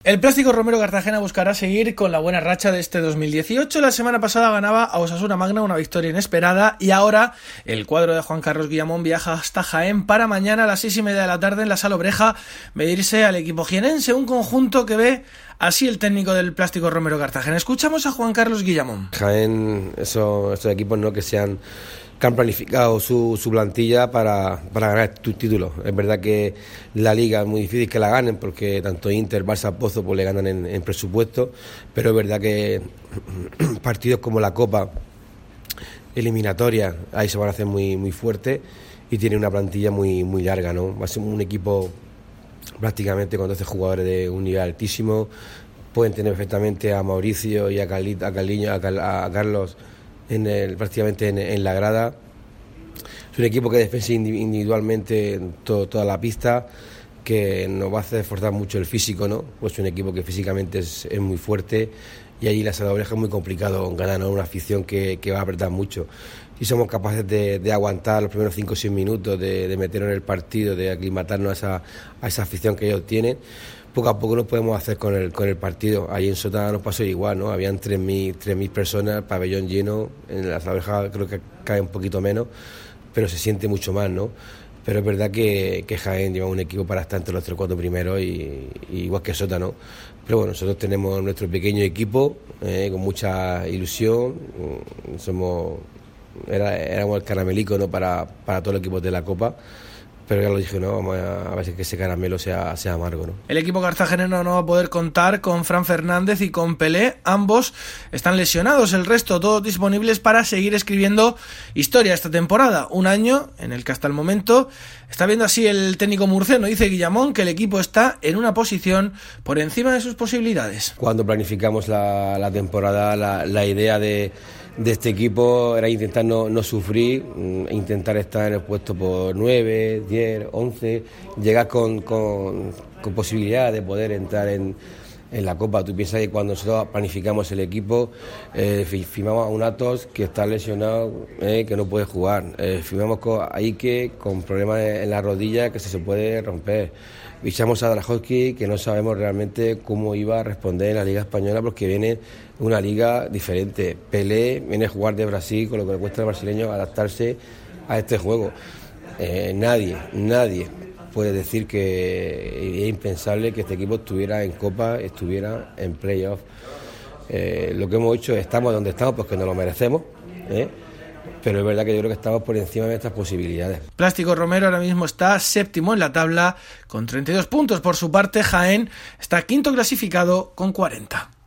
El Plástico Romero Cartagena buscará seguir con la buena racha de este 2018. La semana pasada ganaba a Osasuna Magna, una victoria inesperada, y ahora el cuadro de Juan Carlos Guillamón viaja hasta Jaén para mañana a las 6:30 de la tarde en la Sala Obreja medirse al equipo jienense, un conjunto que ve así el técnico del Plástico Romero Cartagena. Escuchamos a Juan Carlos Guillamón. Jaén, estos equipos no que han planificado su plantilla para ganar tus títulos. Es verdad que la Liga es muy difícil que la ganen porque tanto Inter, Barça, Pozo pues le ganan en presupuesto, pero es verdad que partidos como la Copa, eliminatoria, ahí se van a hacer muy fuertes y tiene una plantilla muy larga, ¿no? Va a ser un equipo prácticamente con 12 jugadores de un nivel altísimo. Pueden tener perfectamente a Mauricio y a Carlos prácticamente en la grada. Es un equipo que defensa individualmente toda la pista, que nos va a hacer esforzar mucho el físico, ¿no? Pues es un equipo que físicamente es muy fuerte y allí la Sala Obreja es muy complicado ganar, ¿no? Una afición que va a apretar mucho. Si somos capaces de aguantar los primeros 5 o 6 minutos, de meternos en el partido, de aclimatarnos a esa afición que ellos tienen, poco a poco nos podemos hacer con el partido. Ahí en Sota nos pasó igual, ¿no? Habían 3.000 personas, el pabellón lleno, en la Sala Obreja creo que cae un poquito menos, pero se siente mucho más, ¿no? Pero es verdad que Jaén lleva un equipo para estar entre los 3 o 4 primeros, y igual que Sota, ¿no? Pero bueno, nosotros tenemos nuestro pequeño equipo con mucha ilusión. Éramos el caramelico, ¿no? para todos los equipos de la Copa. Pero ya lo dije, ¿no? Vamos a ver si que ese caramelo sea amargo, ¿no? El equipo cartagenero no va a poder contar con Fran Fernández y con Pelé. Ambos están lesionados. El resto, todos disponibles para seguir escribiendo historia esta temporada. Un año en el que hasta el momento está viendo así el técnico murciano. Dice Guillamón que el equipo está en una posición por encima de sus posibilidades. Cuando planificamos la temporada, la idea de este equipo era intentar no sufrir, intentar estar en el puesto por 9, 10, 11, llegar con posibilidad de poder entrar en la Copa. Tú piensas que cuando nosotros planificamos el equipo, firmamos a un Atos que está lesionado, que no puede jugar, firmamos con Aike con problemas en la rodilla que se puede romper, fichamos a Drahovski, que no sabemos realmente cómo iba a responder en la Liga Española porque viene una liga diferente. Pelé viene a jugar de Brasil, con lo que le cuesta al brasileño adaptarse a este juego. Nadie puede decir que es impensable que este equipo estuviera en Copa, estuviera en playoff. Lo que hemos hecho, estamos donde estamos porque nos lo merecemos, pero es verdad que yo creo que estamos por encima de nuestras posibilidades. Plástico Romero ahora mismo está séptimo en la tabla con 32 puntos. Por su parte, Jaén está quinto clasificado con 40.